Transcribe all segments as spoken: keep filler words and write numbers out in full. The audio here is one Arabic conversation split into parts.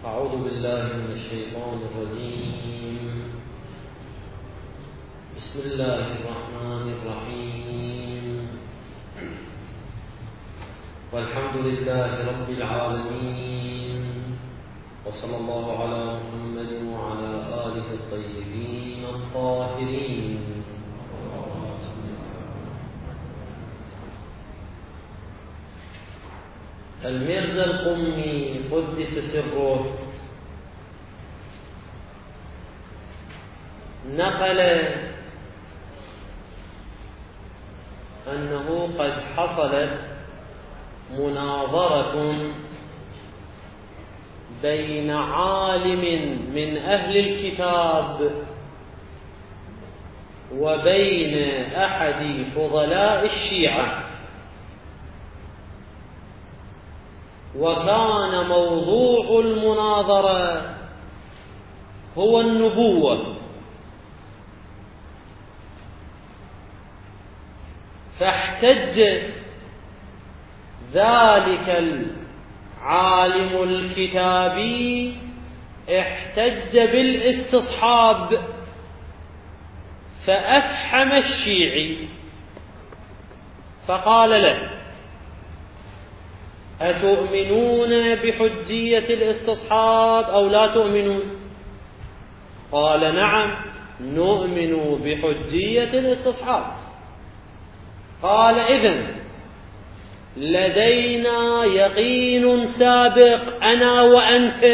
أعوذ بالله من الشيطان الرجيم. بسم الله الرحمن الرحيم. والحمد لله رب العالمين، وصلى الله على محمد وعلى آله الطيبين الطاهرين. الميرزا القمي قدس سره نقل أنه قد حصلت مناظرة بين عالم من أهل الكتاب وبين أحد فضلاء الشيعة، وكان موضوع المناظرة هو النبوة. فاحتج ذلك العالم الكتابي احتج بالاستصحاب، فأفحم الشيعي فقال له: أتؤمنون بحجية الاستصحاب أو لا تؤمنون؟ قال: نعم، نؤمن بحجية الاستصحاب. قال: إذن لدينا يقين سابق أنا وأنت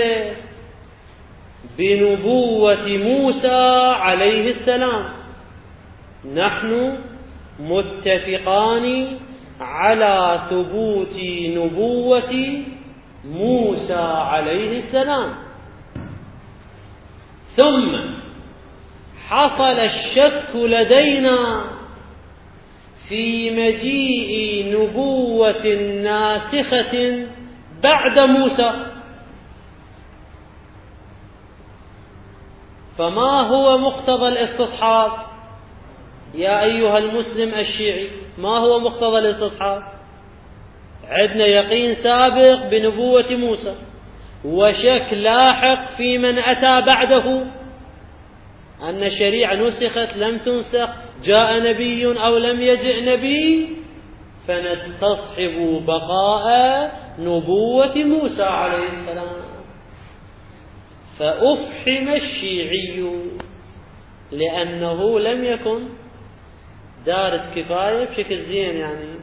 بنبوة موسى عليه السلام، نحن متفقان على ثبوت نبوة موسى عليه السلام. ثم حصل الشك لدينا في مجيء نبوة ناسخة بعد موسى، فما هو مقتضى الاستصحاب يا أيها المسلم الشيعي؟ ما هو مقتضى الاستصحاب؟ عندنا يقين سابق بنبوة موسى وشك لاحق في من أتى بعده أن الشريعة نسخت لم تنسخ، جاء نبي أو لم يجئ نبي، فنستصحب بقاء نبوة موسى عليه السلام. فأفحم الشيعي لأنه لم يكن دارس كفاية بشكل زين، يعني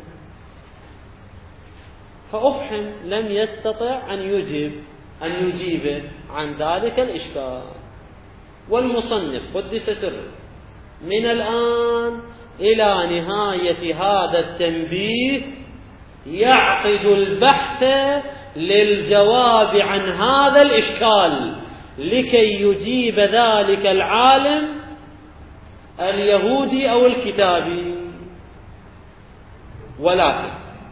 فأفحم، لم يستطع أن يجيب أن يجيب عن ذلك الإشكال. والمصنف قدس سره من الآن إلى نهاية هذا التنبيه يعقد البحث للجواب عن هذا الإشكال لكي يجيب ذلك العالم اليهودي أو الكتابي. ولكن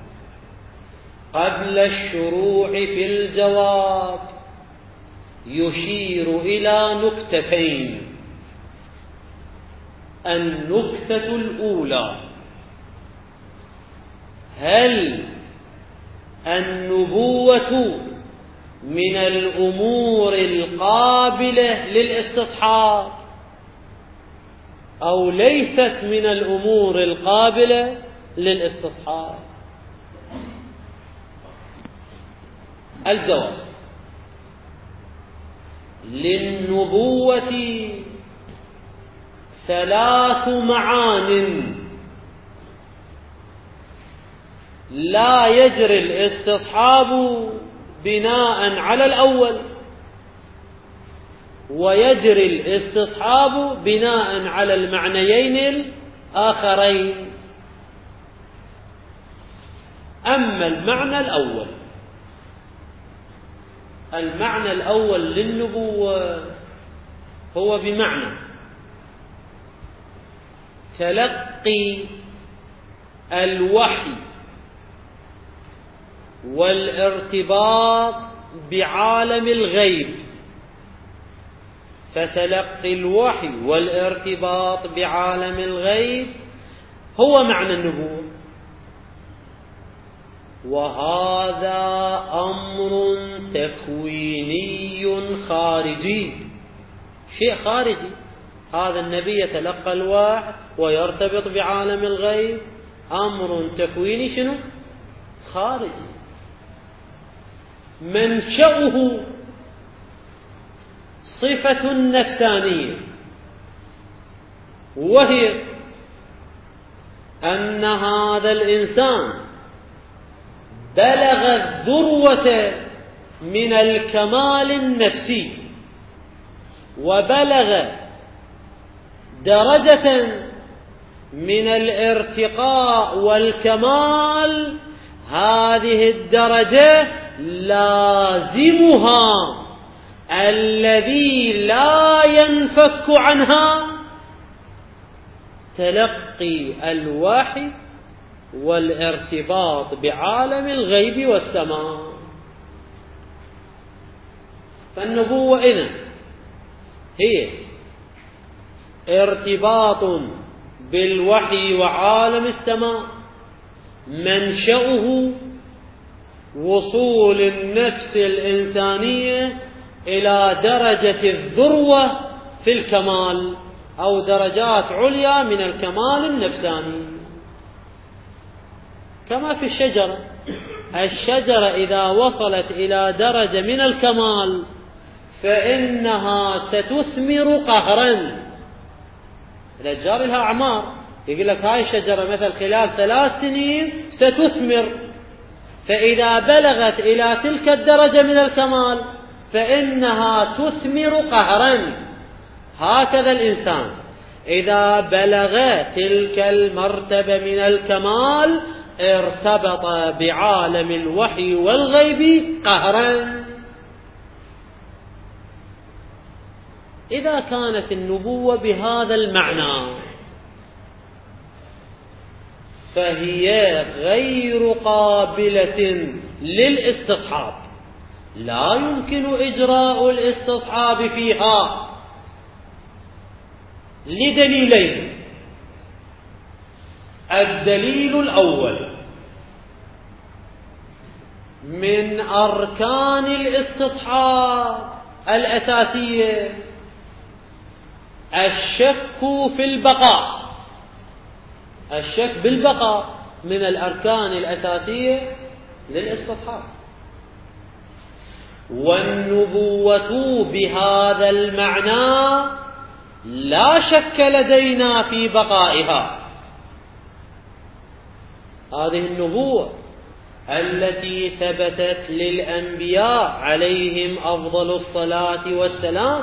قبل الشروع في الجواب يشير إلى نكتتين. النكتة الأولى: هل النبوة من الأمور القابلة للاستصحاب أو ليست من الأمور القابلة للاستصحاب؟ الجواب: للنبوة ثلاث معان لا يجري الاستصحاب بناء على الأول، ويجري الاستصحاب بناء على المعنيين الآخرين. أما المعنى الأول، المعنى الأول للنبوة هو بمعنى تلقي الوحي والارتباط بعالم الغيب. فتلقي الوحي والارتباط بعالم الغيب هو معنى النبوة. وهذا أمر تكويني خارجي، شيء خارجي. هذا النبي يتلقى الوحي ويرتبط بعالم الغيب، أمر تكويني شنو؟ خارجي. منشأه صفة نفسانية، وهي أن هذا الإنسان بلغ الذروة من الكمال النفسي، وبلغ درجة من الارتقاء والكمال، هذه الدرجة لازمها الذي لا ينفك عنها تلقي الوحي والارتباط بعالم الغيب والسماء. فالنبوة إذن هي ارتباط بالوحي وعالم السماء، منشأه وصول النفس الإنسانية إلى درجة الذروة في الكمال، أو درجات عليا من الكمال النفساني. كما في الشجرة، الشجرة إذا وصلت إلى درجة من الكمال فإنها ستثمر قهرا. الأشجار لها أعمار، يقول لك هاي الشجرة مثل خلال ثلاث سنين ستثمر، فإذا بلغت إلى تلك الدرجة من الكمال فإنها تثمر قهرا. هكذا الإنسان إذا بلغ تلك المرتبة من الكمال ارتبط بعالم الوحي والغيب قهرا. إذا كانت النبوة بهذا المعنى فهي غير قابلة للاستصحاب، لا يمكن إجراء الاستصحاب فيها لدليلين. الدليل الأول: من أركان الاستصحاب الأساسية الشك في البقاء. الشك بالبقاء من الأركان الأساسية للاستصحاب. والنبوة بهذا المعنى لا شك لدينا في بقائها. هذه النبوة التي ثبتت للأنبياء عليهم أفضل الصلاة والسلام،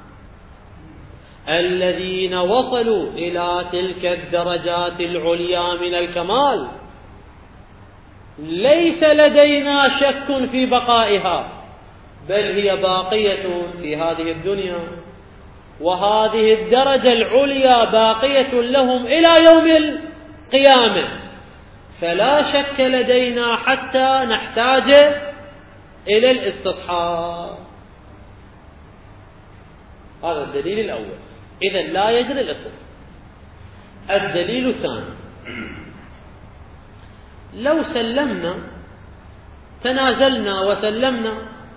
الذين وصلوا إلى تلك الدرجات العليا من الكمال، ليس لدينا شك في بقائها، بل هي باقية في هذه الدنيا، وهذه الدرجة العليا باقية لهم إلى يوم القيامة، فلا شك لدينا حتى نحتاج إلى الاستصحاب. هذا الدليل الأول، إذن لا يجري الاستصحاب. الدليل الثاني: لو سلمنا تنازلنا وسلمنا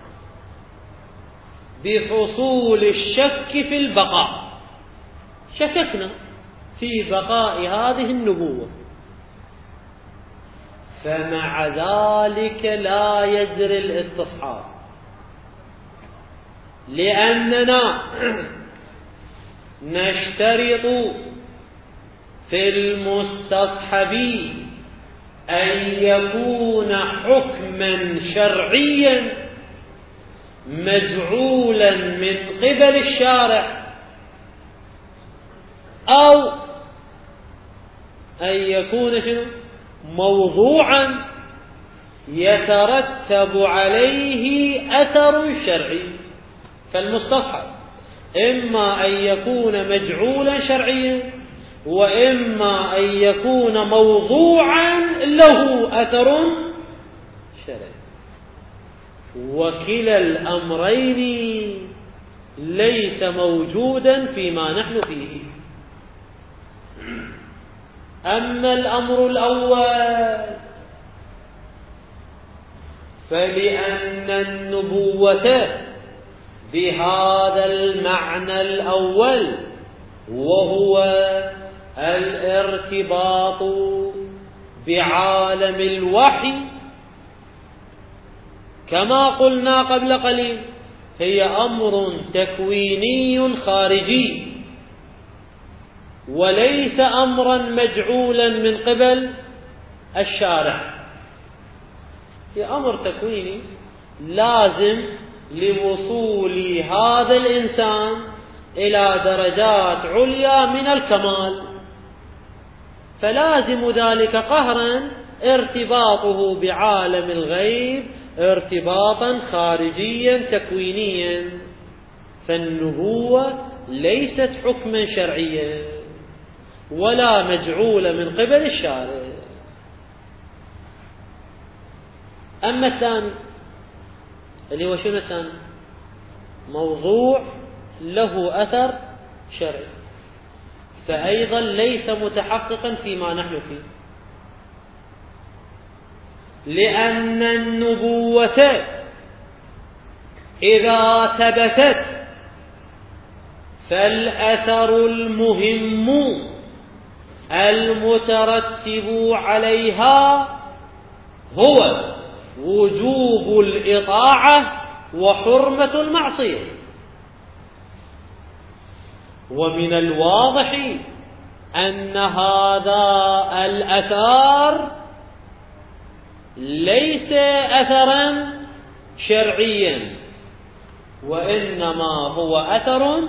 بحصول الشك في البقاء، شككنا في بقاء هذه النبوة، فمع ذلك لا يجري الاستصحاب، لأننا نشترط في المستصحب أن يكون حكما شرعيا مجعولا من قبل الشارع، أو أن يكون شنو؟ موضوعا يترتب عليه أثر شرعي. فالمستصحب إما أن يكون مجعولا شرعيا، وإما أن يكون موضوعا له أثر شرعي، وكلا الأمرين ليس موجودا فيما نحن فيه. أما الأمر الأول فلأن النبوة بهذا المعنى الأول وهو الارتباط بعالم الوحي كما قلنا قبل قليل هي أمر تكويني خارجي وليس أمرا مجعولا من قبل الشارع، هي أمر تكويني لازم لوصول هذا الإنسان إلى درجات عليا من الكمال، فلازم ذلك قهرا ارتباطه بعالم الغيب ارتباطا خارجيا تكوينيا، فالنبوة ليست حكما شرعيا ولا مجعولة من قبل الشارع. أما الثاني اللي هو شنو الثاني؟ موضوع له أثر شرعي، فأيضا ليس متحققا فيما نحن فيه، لأن النبوة إذا ثبتت فالأثر المهم المترتب عليها هو وجوب الإطاعة وحرمة المعصية. ومن الواضح أن هذا الأثر ليس أثرا شرعيا وإنما هو أثر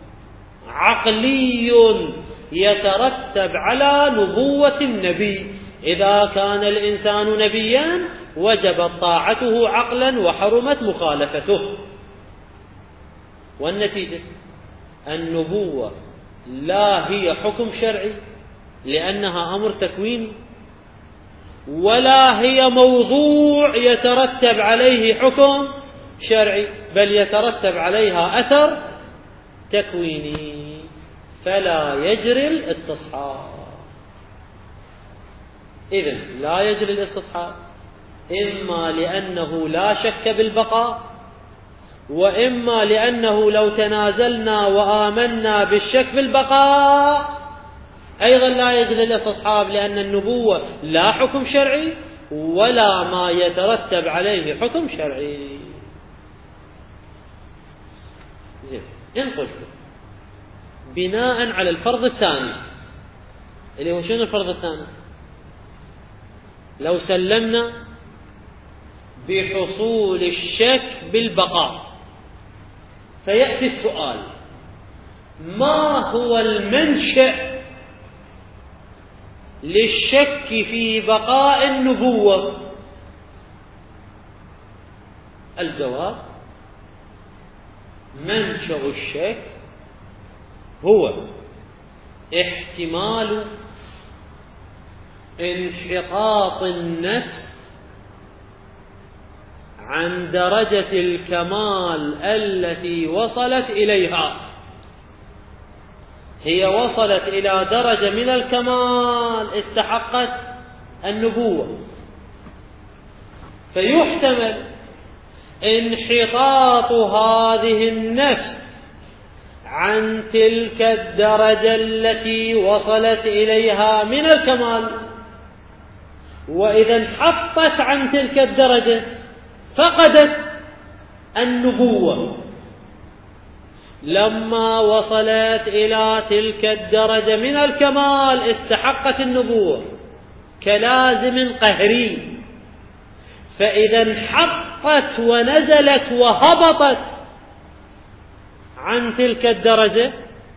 عقلي يترتب على نبوة النبي. إذا كان الإنسان نبيا وجبت طاعته عقلا وحرمت مخالفته، والنتيجة النبوة لا هي حكم شرعي لأنها أمر تكويني، ولا هي موضوع يترتب عليه حكم شرعي، بل يترتب عليها أثر تكويني، فلا يجري الاستصحاب. إذن لا يجري الاستصحاب إما لأنه لا شك بالبقاء، وإما لأنه لو تنازلنا وآمنا بالشك بالبقاء أيضا لا يجري الاستصحاب، لأن النبوة لا حكم شرعي ولا ما يترتب عليه حكم شرعي. زين، إن قلت بناء على الفرض الثاني اللي هو شنو الفرض الثاني؟ لو سلمنا بحصول الشك بالبقاء، فيأتي السؤال: ما هو المنشأ للشك في بقاء النبوة؟ الجواب: منشأ الشك هو احتمال انحطاط النفس عن درجة الكمال التي وصلت إليها. هي وصلت إلى درجة من الكمال استحقت النبوة، فيحتمل انحطاط هذه النفس عن تلك الدرجة التي وصلت إليها من الكمال، وإذا انحطت عن تلك الدرجة فقدت النبوة. لما وصلت إلى تلك الدرجة من الكمال استحقت النبوة كلازم قهري، فإذا انحطت ونزلت وهبطت عن تلك الدرجة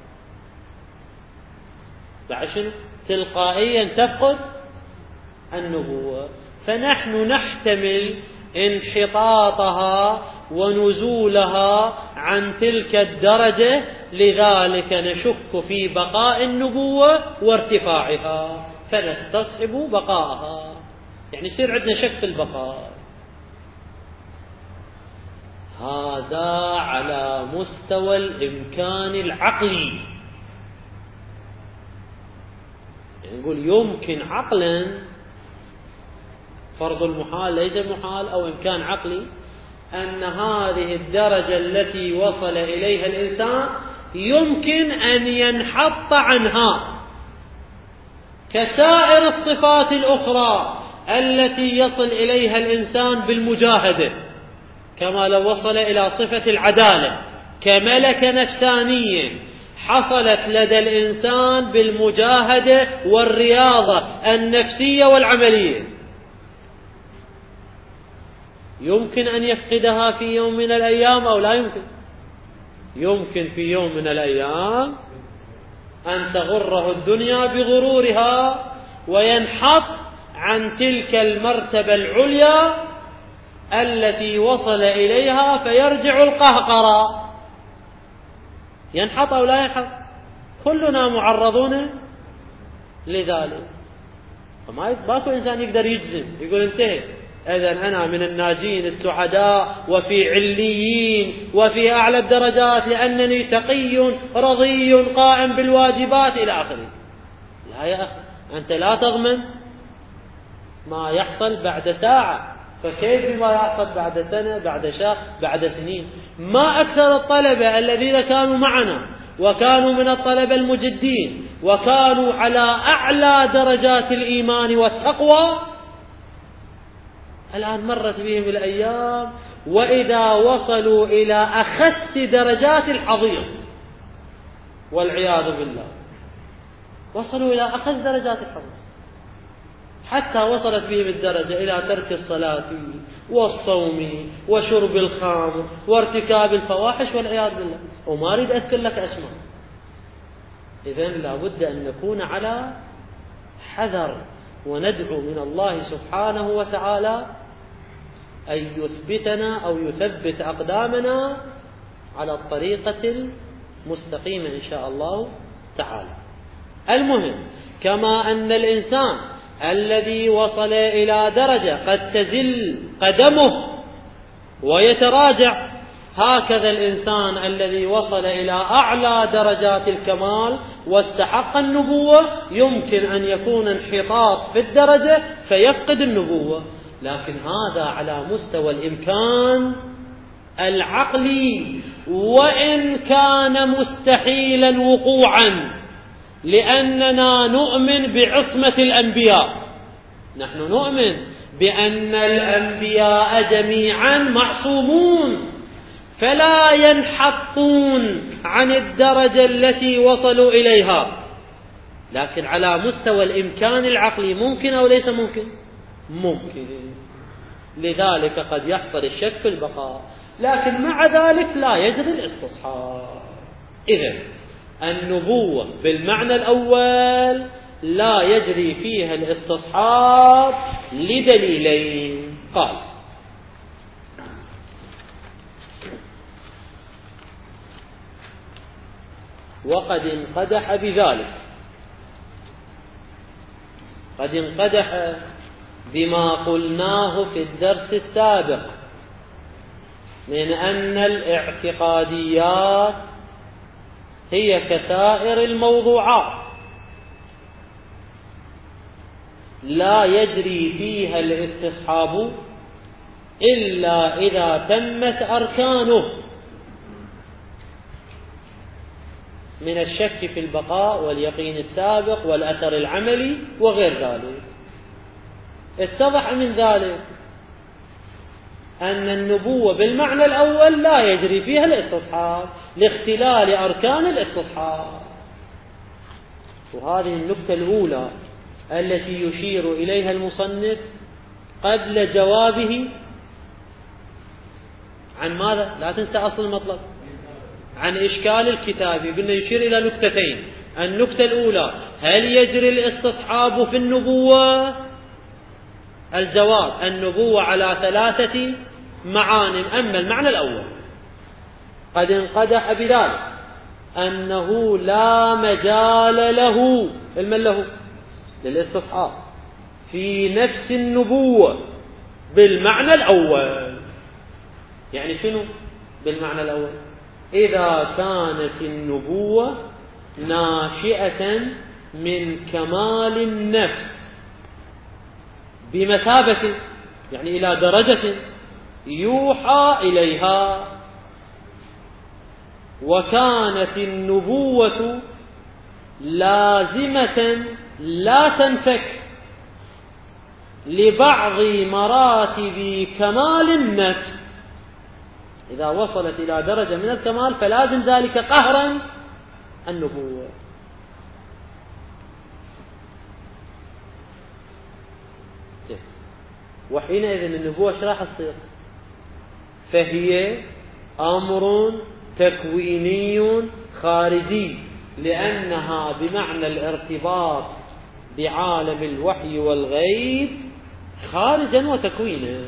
بعشر تلقائيا تفقد النبوة. فنحن نحتمل انحطاطها ونزولها عن تلك الدرجة، لذلك نشك في بقاء النبوة وارتفاعها فنستصحب بقاءها، يعني يصير عندنا شك في البقاء. هذا على مستوى الإمكان العقلي، يعني نقول يمكن عقلا فرض المحال ليس محال أو إمكان عقلي، أن هذه الدرجة التي وصل إليها الإنسان يمكن أن ينحط عنها كسائر الصفات الأخرى التي يصل إليها الإنسان بالمجاهدة، كما لو وصل إلى صفة العدالة كملكة نفسانية حصلت لدى الإنسان بالمجاهدة والرياضة النفسية والعملية، يمكن أن يفقدها في يوم من الأيام أو لا يمكن؟ يمكن في يوم من الأيام أن تغره الدنيا بغرورها وينحط عن تلك المرتبة العليا التي وصل إليها فيرجع القهقرة. ينحط أو لا ينحط؟ كلنا معرضون لذلك. فما باكو إنسان يقدر يجزم يقول انتهي إذن أنا من الناجين السعداء وفي عليين وفي أعلى الدرجات لأنني تقي رضي قائم بالواجبات إلى آخره. لا يا أخي، أنت لا تضمن ما يحصل بعد ساعة، فكيف بما يحصل بعد سنة بعد شهر بعد سنين؟ ما أكثر الطلبة الذين كانوا معنا وكانوا من الطلبة المجدين وكانوا على أعلى درجات الإيمان والتقوى، الآن مرت بهم الأيام وإذا وصلوا إلى أخس درجات الحضيض والعياذ بالله، وصلوا إلى أخس درجات الحضيض، حتى وصلت بهم الدرجة إلى ترك الصلاة والصوم وشرب الخمر وارتكاب الفواحش والعياذ بالله، وما أريد أذكر لك أسماء. إذن لا بد أن نكون على حذر وندعو من الله سبحانه وتعالى أن يثبتنا أو يثبت أقدامنا على الطريقة المستقيمة إن شاء الله تعالى. المهم، كما أن الإنسان الذي وصل إلى درجة قد تزل قدمه ويتراجع، هكذا الإنسان الذي وصل إلى أعلى درجات الكمال واستحق النبوة يمكن أن يكون انحطاط في الدرجة فيفقد النبوة، لكن هذا على مستوى الإمكان العقلي، وإن كان مستحيلا وقوعا، لأننا نؤمن بعصمة الأنبياء. نحن نؤمن بأن الأنبياء جميعا معصومون فلا ينحطون عن الدرجة التي وصلوا إليها، لكن على مستوى الإمكان العقلي ممكن أو ليس ممكن؟ ممكن. لذلك قد يحصل الشك في البقاء، لكن مع ذلك لا يجري الاستصحاب. إذن النبوة بالمعنى الأول لا يجري فيها الاستصحاب لدليلين. قال: وقد انقدح بذلك، قد انقدح بما قلناه في الدرس السابق من أن الاعتقاديات هي كسائر الموضوعات لا يجري فيها الاستصحاب إلا إذا تمت أركانه من الشك في البقاء واليقين السابق والأثر العملي وغير ذلك. اتضح من ذلك أن النبوة بالمعنى الأول لا يجري فيها الاستصحاب لاختلال أركان الاستصحاب. وهذه النكتة الأولى التي يشير إليها المصنف قبل جوابه عن ماذا؟ لا تنسى أصل المطلب، عن إشكال الكتاب. قلنا يشير إلى نكتتين. النكتة الأولى: هل يجري الاستصحاب في النبوة؟ الجواب: النبوة على ثلاثة معان. أما المعنى الأول قد انقدح بذلك أنه لا مجال له المن له للاستصحاب في نفس النبوة بالمعنى الأول. يعني شنو بالمعنى الأول؟ إذا كانت النبوة ناشئة من كمال النفس بمثابة، يعني إلى درجة يوحى إليها. وكانت النبوة لازمة لا تنفك لبعض مراتب كمال النفس، إذا وصلت إلى درجة من الكمال فلازم ذلك قهرا النبوة. وحينئذ النبوة ايش راح تصير؟ فهي أمر تكويني خارجي، لأنها بمعنى الارتباط بعالم الوحي والغيب خارجا وتكوينا،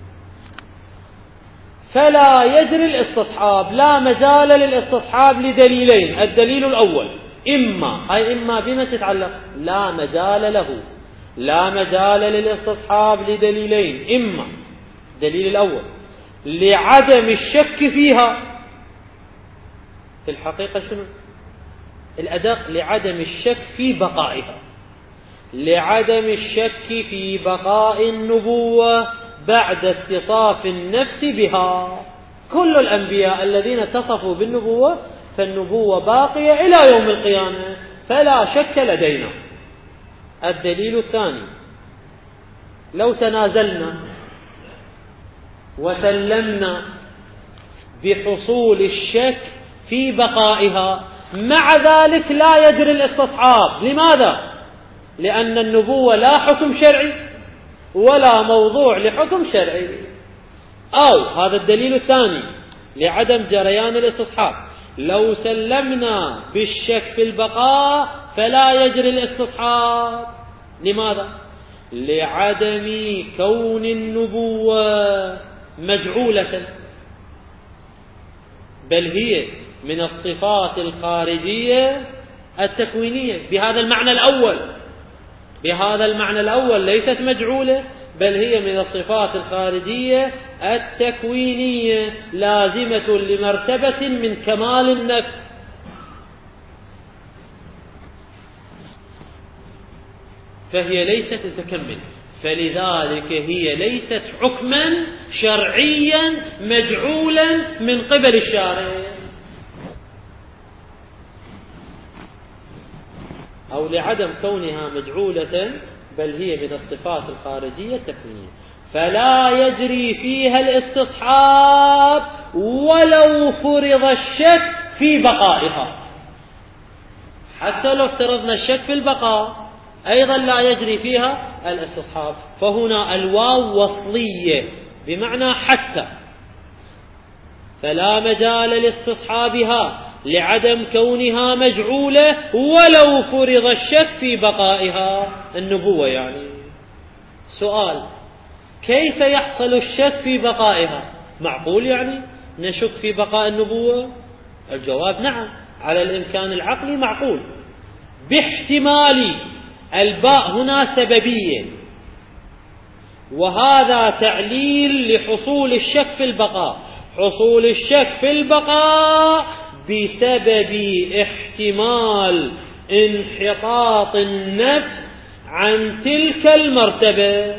فلا يجري الاستصحاب، لا مجال للاستصحاب لدليلين. الدليل الأول إما، أي إما بما تتعلق، لا مجال له، لا مجال للاستصحاب لدليلين. إما الدليل الأول لعدم الشك فيها، في الحقيقة شنو الأدق؟ لعدم الشك في بقائها، لعدم الشك في بقاء النبوة بعد اتصاف النفس بها. كل الأنبياء الذين اتصفوا بالنبوة فالنبوة باقية إلى يوم القيامة، فلا شك لدينا. الدليل الثاني، لو تنازلنا وسلمنا بحصول الشك في بقائها، مع ذلك لا يجري الاستصحاب. لماذا؟ لأن النبوة لا حكم شرعي ولا موضوع لحكم شرعي. أو هذا الدليل الثاني لعدم جريان الاستصحاب، لو سلمنا بالشك في البقاء فلا يجري الاستصحاب. لماذا؟ لعدم كون النبوة مجعولة، بل هي من الصفات الخارجية التكوينية بهذا المعنى الأول. بهذا المعنى الأول ليست مجعولة، بل هي من الصفات الخارجية التكوينية، لازمة لمرتبة من كمال النفس. فهي ليست تكمل، فلذلك هي ليست حكما شرعيا مجعولا من قبل الشارع، أو لعدم كونها مجعولة، بل هي من الصفات الخارجية التكوينية، فلا يجري فيها الاستصحاب ولو فرض الشك في بقائها. حتى لو افترضنا الشك في البقاء أيضا لا يجري فيها الاستصحاب. فهنا الواو وصلية بمعنى حتى، فلا مجال لاستصحابها لعدم كونها مجعولة ولو فرض الشك في بقائها، النبوة يعني. سؤال: كيف يحصل الشك في بقائها؟ معقول يعني نشك في بقاء النبوة؟ الجواب نعم، على الإمكان العقلي معقول، باحتمال الباء هنا سببية، وهذا تعليل لحصول الشك في البقاء. حصول الشك في البقاء بسبب احتمال انحطاط النفس عن تلك المرتبة،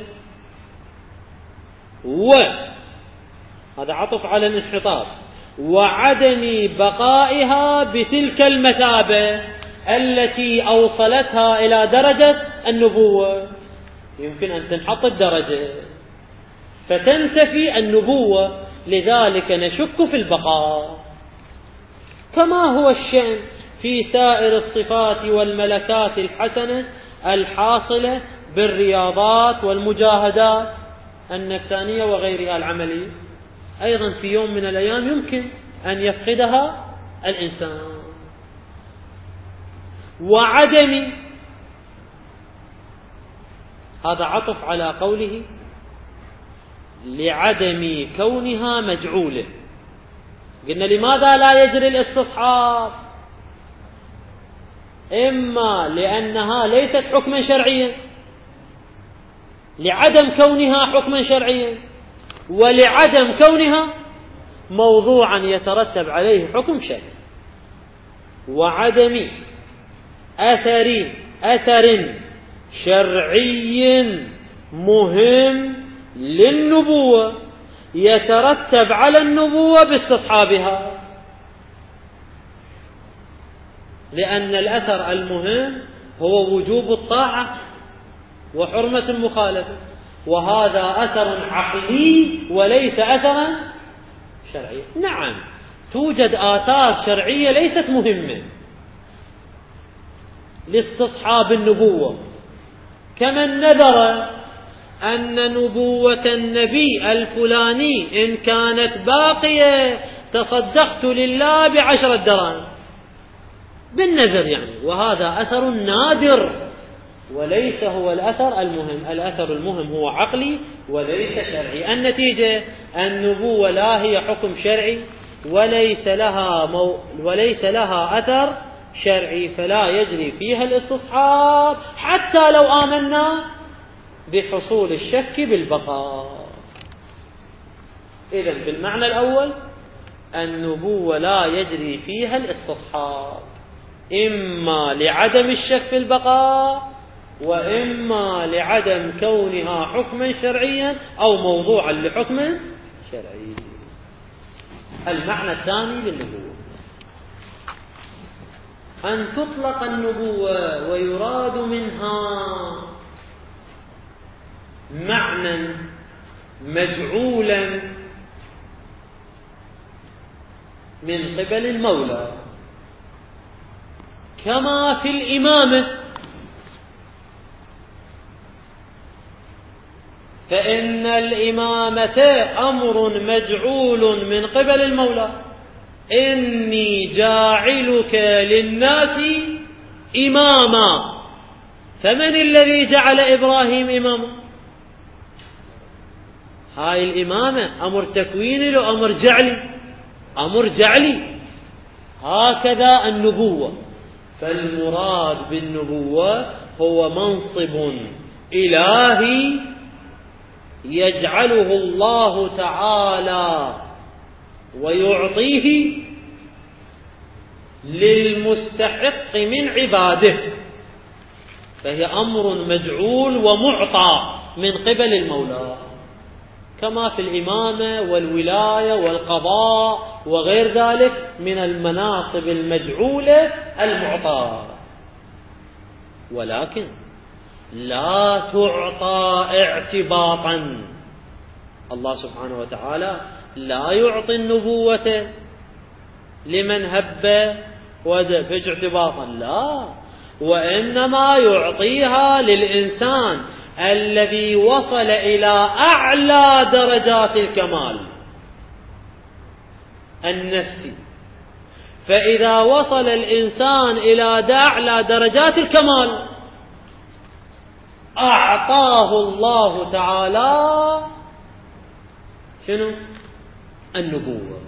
وهذا عطف على الانحطاط، وعدم بقائها بتلك المثابة التي أوصلتها إلى درجة النبوة. يمكن أن تنحط الدرجة فتنتفي النبوة، لذلك نشك في البقاء، كما هو الشأن في سائر الصفات والملكات الحسنة الحاصلة بالرياضات والمجاهدات النفسانية وغيرها العملية. أيضا في يوم من الأيام يمكن أن يفقدها الإنسان. وعدم، هذا عطف على قوله لعدم كونها مجعولة. قلنا لماذا لا يجري الاستصحاب؟ إما لأنها ليست حكما شرعيا، لعدم كونها حكما شرعيا، ولعدم كونها موضوعا يترتب عليه حكم شرعي، وعدم أثر أثر شرعي مهم للنبوة يترتب على النبوة باستصحابها، لأن الأثر المهم هو وجوب الطاعة وحرمة المخالفة، وهذا أثر عقلي وليس أثرا شرعيا. نعم توجد آثار شرعية ليست مهمة لاستصحاب النبوة، كمن نذر أن نبوة النبي الفلاني إن كانت باقية تصدقت لله بعشرة دراهم بالنذر يعني، وهذا أثر نادر وليس هو الأثر المهم. الأثر المهم هو عقلي وليس شرعي. النتيجة النبوة لا هي حكم شرعي وليس لها مو وليس لها أثر شرعي، فلا يجري فيها الاستصحاب حتى لو آمنا بحصول الشك بالبقاء. إذن بالمعنى الأول النبوة لا يجري فيها الاستصحاب، إما لعدم الشك في البقاء وإما لعدم كونها حكما شرعيا أو موضوعا لحكم شرعي. المعنى الثاني للنبوة أن تطلق النبوة ويراد منها معنى مجعولا من قبل المولى، كما في الإمامة، فإن الإمامة أمر مجعول من قبل المولى، إني جاعلك للناس إماما. فمن الذي جعل إبراهيم إماما؟ هاي الإمامة أمر تكويني لو أمر جعلي؟ أمر جعلي. هكذا النبوة، فالمراد بالنبوة هو منصب إلهي يجعله الله تعالى ويعطيه للمستحق من عباده، فهي أمر مجعول ومعطى من قبل المولى، كما في الإمامة والولاية والقضاء وغير ذلك من المناصب المجعولة المعطاة، ولكن لا تعطى اعتباطا. الله سبحانه وتعالى لا يعطي النبوة لمن هب ودفج اعتباطا، لا، وإنما يعطيها للإنسان الذي وصل إلى أعلى درجات الكمال النفسي. فإذا وصل الإنسان إلى أعلى درجات الكمال أعطاه الله تعالى شنو؟ النبوة.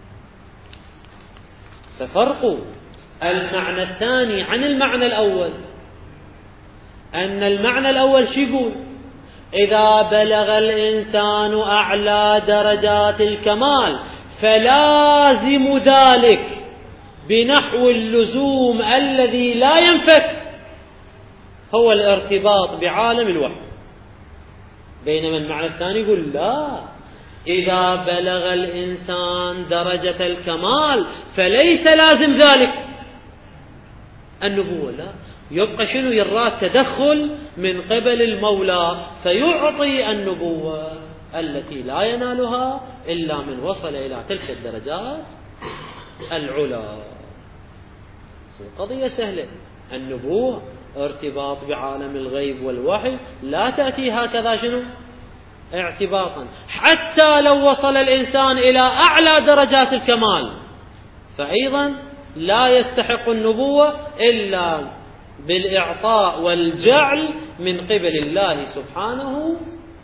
ففرق المعنى الثاني عن المعنى الأول أن المعنى الأول شو يقول؟ إذا بلغ الإنسان أعلى درجات الكمال فلازم ذلك بنحو اللزوم الذي لا ينفك هو الارتباط بعالم الوحي. بينما المعنى الثاني يقول لا، إذا بلغ الإنسان درجة الكمال فليس لازم ذلك النبوة، لا، يبقى شنو؟ يراد تدخل من قبل المولى فيعطي النبوة التي لا ينالها إلا من وصل إلى تلك الدرجات العلى. القضية سهلة، النبوة ارتباط بعالم الغيب والوحي لا تأتي هكذا شنو؟ اعتباطا. حتى لو وصل الإنسان إلى أعلى درجات الكمال فأيضا لا يستحق النبوة إلا بالإعطاء والجعل من قبل الله سبحانه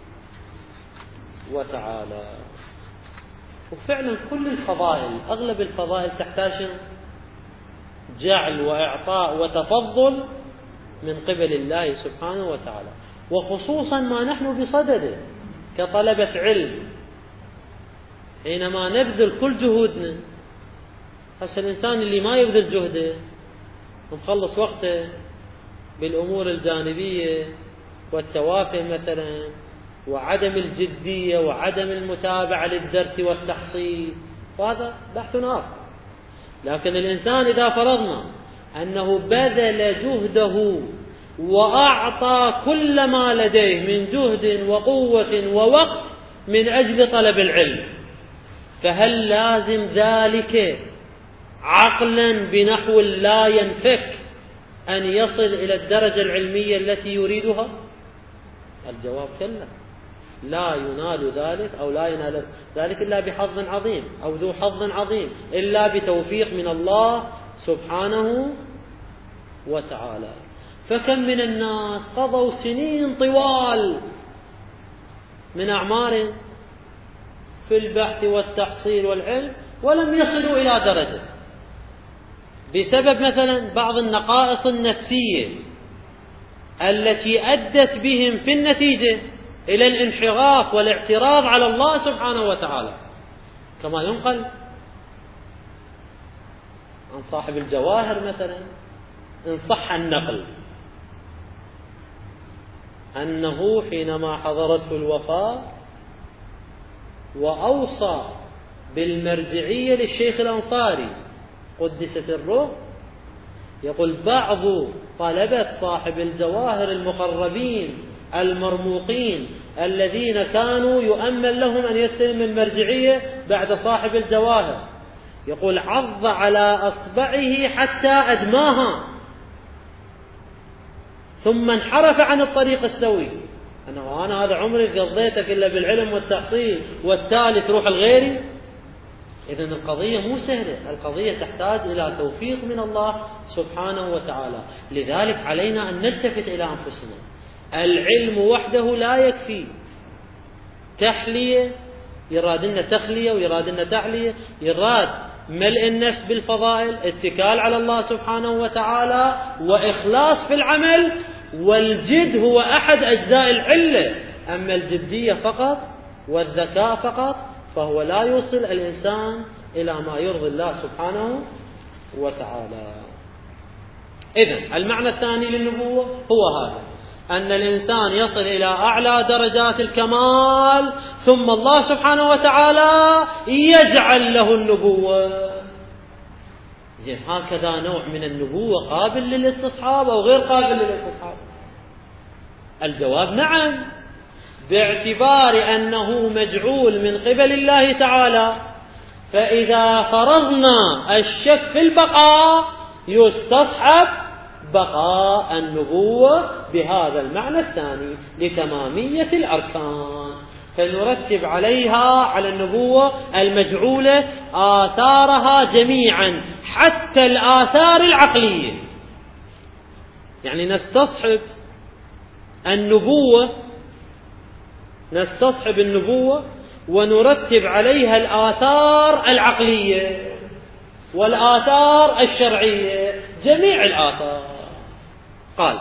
وتعالى. وفعلا كل الفضائل، أغلب الفضائل تحتاج جعل وإعطاء وتفضل من قبل الله سبحانه وتعالى، وخصوصا ما نحن بصدده كطلبة علم، حينما نبذل كل جهودنا. هسه الإنسان اللي ما يبذل جهده ومخلص وقته بالأمور الجانبية والتوافه مثلا، وعدم الجدية وعدم المتابعة للدرس والتحصيل، وهذا بحث آخر. لكن الإنسان إذا فرضنا أنه بذل جهده وأعطى كل ما لديه من جهد وقوة ووقت من أجل طلب العلم، فهل لازم ذلك عقلا بنحو لا ينفك أن يصل إلى الدرجة العلمية التي يريدها؟ الجواب كلا، لا ينال ذلك أو لا ينال ذلك إلا بحظ عظيم أو ذو حظ عظيم، إلا بتوفيق من الله سبحانه وتعالى. فكم من الناس قضوا سنين طوال من أعمارهم في البحث والتحصيل والعلم ولم يصلوا إلى درجة، بسبب مثلا بعض النقائص النفسية التي أدت بهم في النتيجة إلى الانحراف والاعتراض على الله سبحانه وتعالى، كما ينقل عن صاحب الجواهر مثلا إن صح النقل أنه حينما حضرته الوفاة وأوصى بالمرجعية للشيخ الأنصاري قدس سره، يقول بعض طلبة صاحب الجواهر المقربين المرموقين الذين كانوا يؤمل لهم أن يستلم المرجعية بعد صاحب الجواهر، يقول عض على أصبعه حتى أدماها ثم انحرف عن الطريق السوي. أنا, أنا هذا عمري قضيتك إلا بالعلم والتحصيل والتالي تروح الغيري. إذن القضية مو سهلة، القضية تحتاج إلى توفيق من الله سبحانه وتعالى. لذلك علينا أن نلتفت إلى أنفسنا، العلم وحده لا يكفي. تحلية يراد لنا تخلية ويراد لنا تعلية، يراد ملء النفس بالفضائل، اتكال على الله سبحانه وتعالى، وإخلاص في العمل، والجد هو أحد أجزاء العلة. أما الجدية فقط والذكاء فقط فهو لا يوصل الإنسان إلى ما يرضي الله سبحانه وتعالى. إذن المعنى الثاني للنبوة هو هذا، أن الإنسان يصل إلى أعلى درجات الكمال ثم الله سبحانه وتعالى يجعل له النبوة. زين، هكذا نوع من النبوة قابل للاستصحاب أو غير قابل للاستصحاب؟ الجواب نعم، باعتبار أنه مجعول من قبل الله تعالى. فإذا فرضنا الشك في البقاء يستصحب بقاء النبوة بهذا المعنى الثاني لتمامية الأركان، فنرتب عليها على النبوة المجعولة آثارها جميعا حتى الآثار العقلية. يعني نستصحب النبوة نستصحب النبوة ونرتب عليها الآثار العقلية والآثار الشرعية، جميع الآثار. قال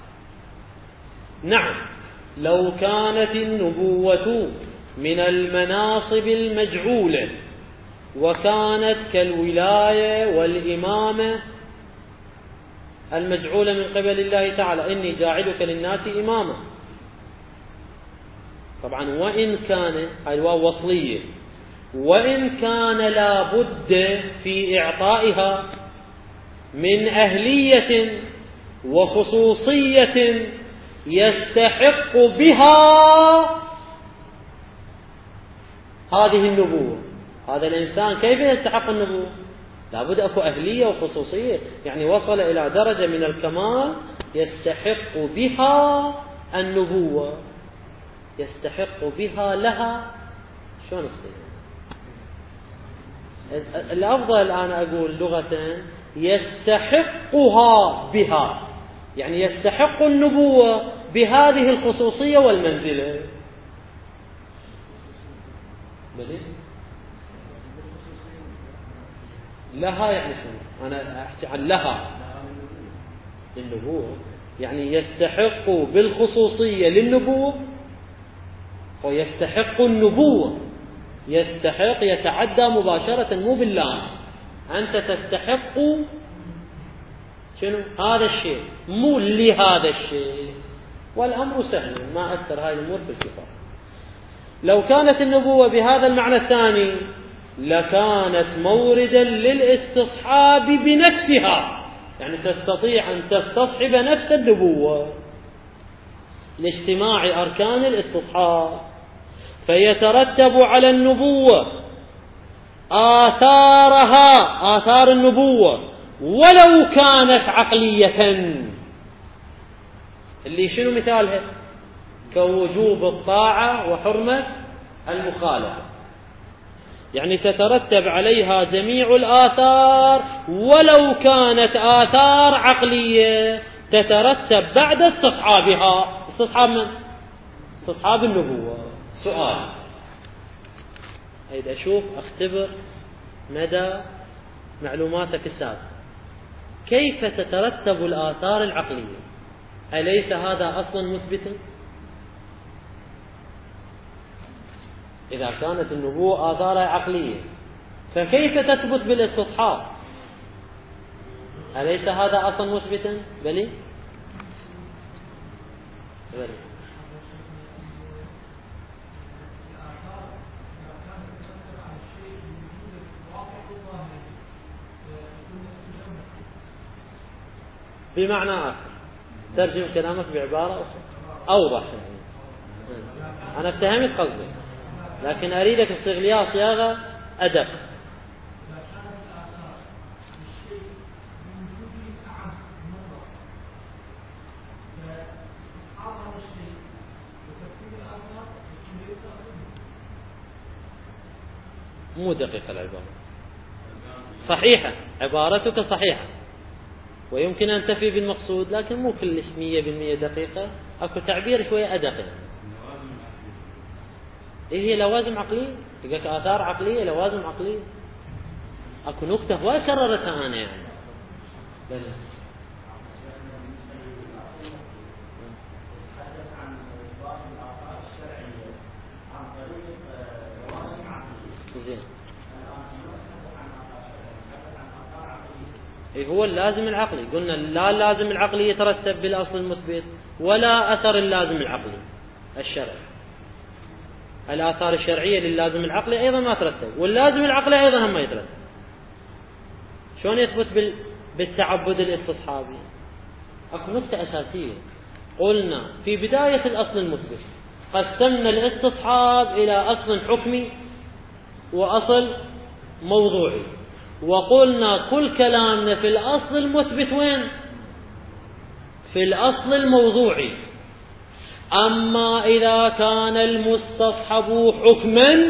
نعم، لو كانت النبوة من المناصب المجعولة وكانت كالولاية والإمامة المجعولة من قبل الله تعالى، إني جاعلك للناس إماما. طبعا وإن كان الواو وصلية، وإن كان لا بد في إعطائها من أهلية وخصوصية يستحق بها هذه النبوة. هذا الإنسان كيف يستحق النبوة؟ لا بد أكو أهلية وخصوصية، يعني وصل إلى درجة من الكمال يستحق بها النبوة، يستحق بها لها. شلون يصير؟ الأفضل الآن أقول لغة يستحقها بها، يعني يستحق النبوة بهذه الخصوصية والمنزلة. بلي لها يعني شنو؟ أنا أحكي عن لها النبوة، يعني يستحق بالخصوصية للنبوة ويستحق النبوة. يستحق يتعدى مباشرة، مو بالله. أنت تستحق شنو؟ هذا الشيء، مو لهذا الشيء. والأمر سهل، ما أكثر هذه الأمور في الكفار. لو كانت النبوة بهذا المعنى الثاني لكانت موردا للاستصحاب بنفسها، يعني تستطيع أن تستصحب نفس النبوة لاجتماع أركان الاستصحاب، فيترتب على النبوة آثارها، آثار النبوة ولو كانت عقلية. اللي شنو مثالها؟ كوجوب الطاعة وحرمة المخالفة، يعني تترتب عليها جميع الآثار ولو كانت آثار عقلية تترتب بعد استصحابها. استصحاب من؟ استصحاب النبوة. سؤال، أيد أشوف أختبر مدى معلوماتك السابقة، كيف تترتب الآثار العقلية؟ أليس هذا أصلا مثبتا؟ إذا كانت النبوة آثارها عقلية فكيف تثبت بالاستصحاب؟ أليس هذا أصلا مثبتا؟ بلي بلي بمعنى آخر، ترجم كلامك بعبارة أخرى أوضح. أنا افتهمت قصدك، لكن أريدك تصيغ لي صياغة أدق. مو دقيقة العبارة، صحيحة، عبارتك صحيحة ويمكن أن تفي بالمقصود، لكن مو كلش مية بالمية دقيقة، أكو تعبير شوية أدق. إيه هي لوازم عقلية؟ تلقاك آثار عقلية، لوازم عقلية. أكو نكتة هواي كررتها أنا يعني. زين. إيه هو اللازم العقلي، قلنا لا اللازم العقلي يترتب بالأصل المثبت ولا أثر اللازم العقلي الشرعي. الآثار الشرعية للازم العقلي أيضا ما ترتب، واللازم العقلي أيضا هم ما يترتب. شلون يثبت بالتعبد الاستصحابي؟ أكو نقطة أساسية، قلنا في بداية الأصل المثبت قسمنا الاستصحاب إلى أصل حكمي وأصل موضوعي، وقلنا كل كلامنا في الأصل المثبت وين؟ في الأصل الموضوعي. أما إذا كان المستصحب حكما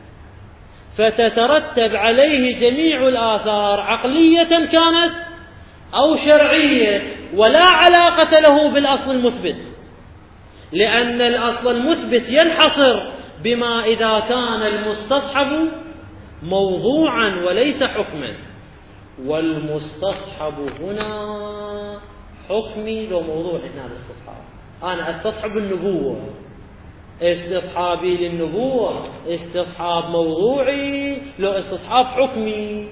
فتترتب عليه جميع الآثار عقلية كانت أو شرعية، ولا علاقة له بالأصل المثبت، لأن الأصل المثبت ينحصر بما إذا كان المستصحب موضوعا وليس حكما، والمستصحب هنا حكمي لو موضوع. هنا الاستصحاب أنا استصحب النبوة، استصحابي للنبوة استصحاب موضوعي لو استصحاب حكمي.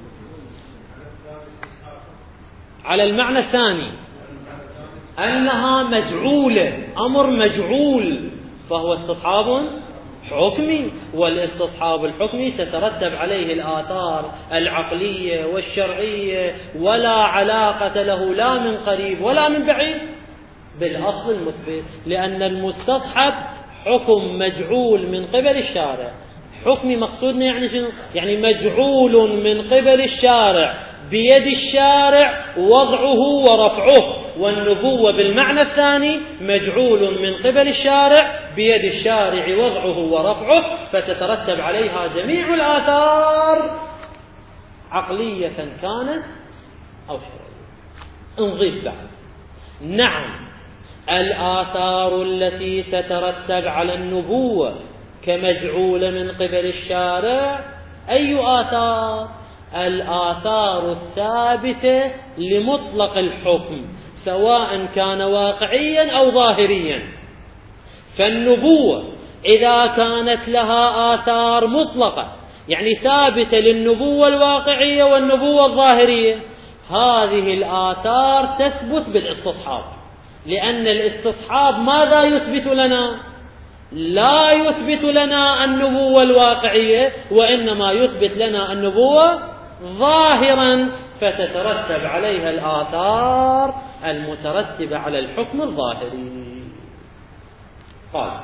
على المعنى الثاني أنها مجعولة، أمر مجعول، فهو استصحاب حكمي، والاستصحاب الحكمي تترتب عليه الآثار العقلية والشرعية ولا علاقة له لا من قريب ولا من بعيد بالأصل المثبت، لأن المستصحب حكم مجعول من قبل الشارع. حكمي مقصودنا يعني شنو؟ يعني مجعول من قبل الشارع، بيد الشارع وضعه ورفعه، والنبوة بالمعنى الثاني مجعول من قبل الشارع بيد الشارع وضعه ورفعه، فتترتب عليها جميع الآثار عقلية كانت أو شرعية. انضيف بعد، نعم الآثار التي تترتب على النبوة كمجعولة من قبل الشارع، أي آثار؟ الآثار الثابتة لمطلق الحكم سواء كان واقعيا أو ظاهريا. فالنبوة إذا كانت لها آثار مطلقة يعني ثابتة للنبوة الواقعية والنبوة الظاهرية، هذه الآثار تثبت بالاستصحاب، لأن الاستصحاب ماذا يثبت لنا؟ لا يثبت لنا النبوة الواقعية، وإنما يثبت لنا النبوة ظاهرا، فتترتب عليها الآثار المترتبة على الحكم الظاهري. قال: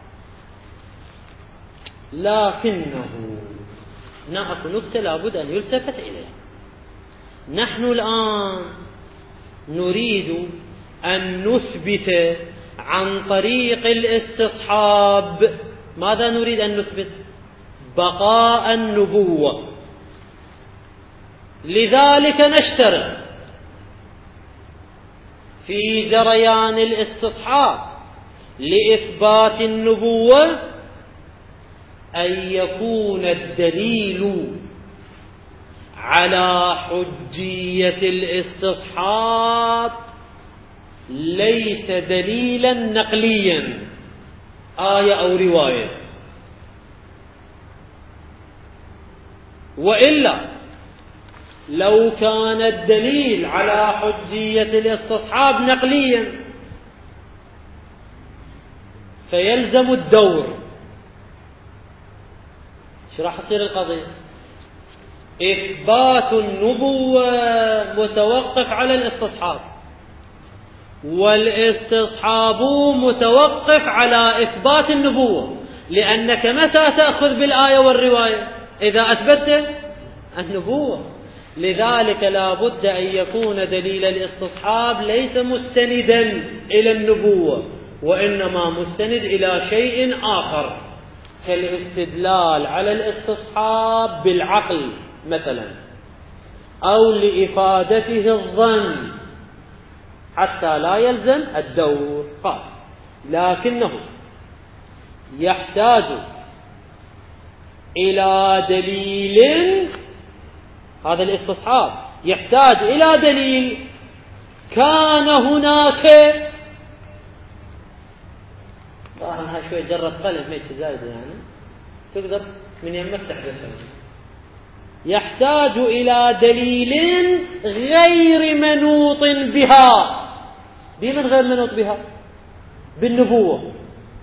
لكنه، هنا نكتة لابد أن يلتفت إليها. نحن الآن نريد أن نثبت عن طريق الاستصحاب، ماذا نريد أن نثبت؟ بقاء النبوة. لذلك نشترط في جريان الاستصحاب لإثبات النبوة أن يكون الدليل على حجية الاستصحاب ليس دليلا نقليا، آية أو رواية، وإلا لو كان الدليل على حجية الاستصحاب نقليا فيلزم الدور. شو راح يصير القضية؟ إثبات النبوة متوقف على الاستصحاب، والاستصحاب متوقف على إثبات النبوة، لأنك متى تأخذ بالآية والرواية؟ إذا أثبت النبوة. لذلك لا بد أن يكون دليل الاستصحاب ليس مستندا إلى النبوة، وإنما مستند إلى شيء آخر، كالاستدلال على الاستصحاب بالعقل مثلا، أو لإفادته الظن حتى لا يلزم الدور. قال: لكنه يحتاج إلى دليل، هذا الاستصحاب يحتاج إلى دليل كان هناك، ظاهرها شوي جرة قلم ميش زايد يعني تقدر من يمك تحدثها. يحتاج إلى دليل غير منوط بها. بمن غير منوط بها؟ بالنبوة.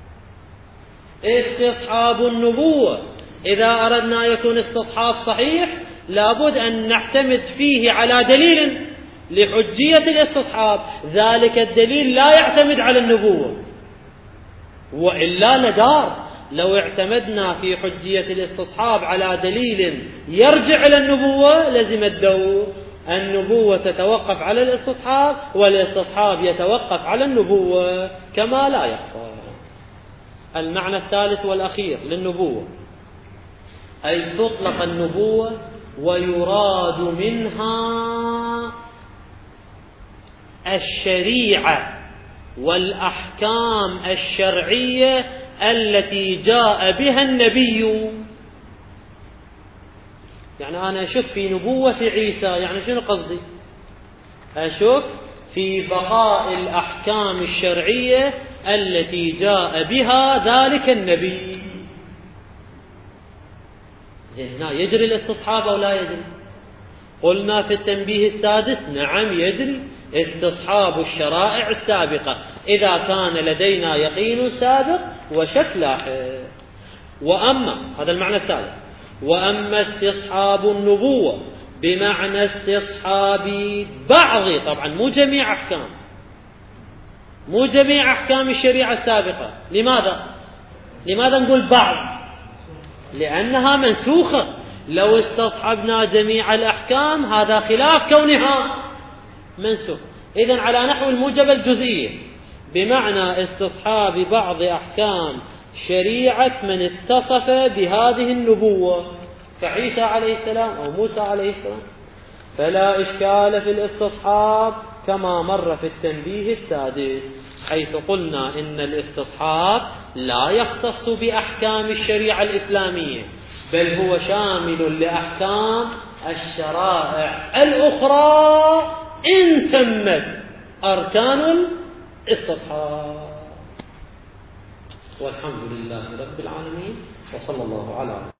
استصحاب النبوة إذا أردنا يكون استصحاب صحيح لابد أن نعتمد فيه على دليل لحجية الاستصحاب، ذلك الدليل لا يعتمد على النبوة، وإلا لدار. لو اعتمدنا في حجية الاستصحاب على دليل يرجع إلى النبوة لزم الدور. النبوة تتوقف على الاستصحاب، والاستصحاب يتوقف على النبوة كما لا يخفى. المعنى الثالث والأخير للنبوة أي تطلق النبوة ويراد منها الشريعة والأحكام الشرعية التي جاء بها النبي. يعني أنا أشك في نبوة عيسى، يعني شنو قصدي؟ أشك في بقاء الأحكام الشرعية التي جاء بها ذلك النبي. زين، هنا يجري الاستصحاب أو لا يجري؟ قلنا في التنبيه السادس نعم يجري استصحاب الشرائع السابقة إذا كان لدينا يقين سابق وشك لاحق. وأما هذا المعنى الثالث، وأما استصحاب النبوة بمعنى استصحاب بعض، طبعا مو جميع أحكام، مو جميع أحكام الشريعة السابقة. لماذا؟ لماذا نقول بعض؟ لأنها منسوخة. لو استصحبنا جميع الأحكام هذا خلاف كونها منسوخ. إذن على نحو الموجب الجزئية بمعنى استصحاب بعض أحكام شريعة من اتصف بهذه النبوة كعيسى عليه السلام أو موسى عليه السلام، فلا إشكال في الاستصحاب كما مر في التنبيه السادس، حيث قلنا إن الاستصحاب لا يختص بأحكام الشريعة الإسلامية، بل هو شامل لأحكام الشرائع الأخرى إن تمت أركان الاستصحاب. والحمد لله رب العالمين، وصلى الله على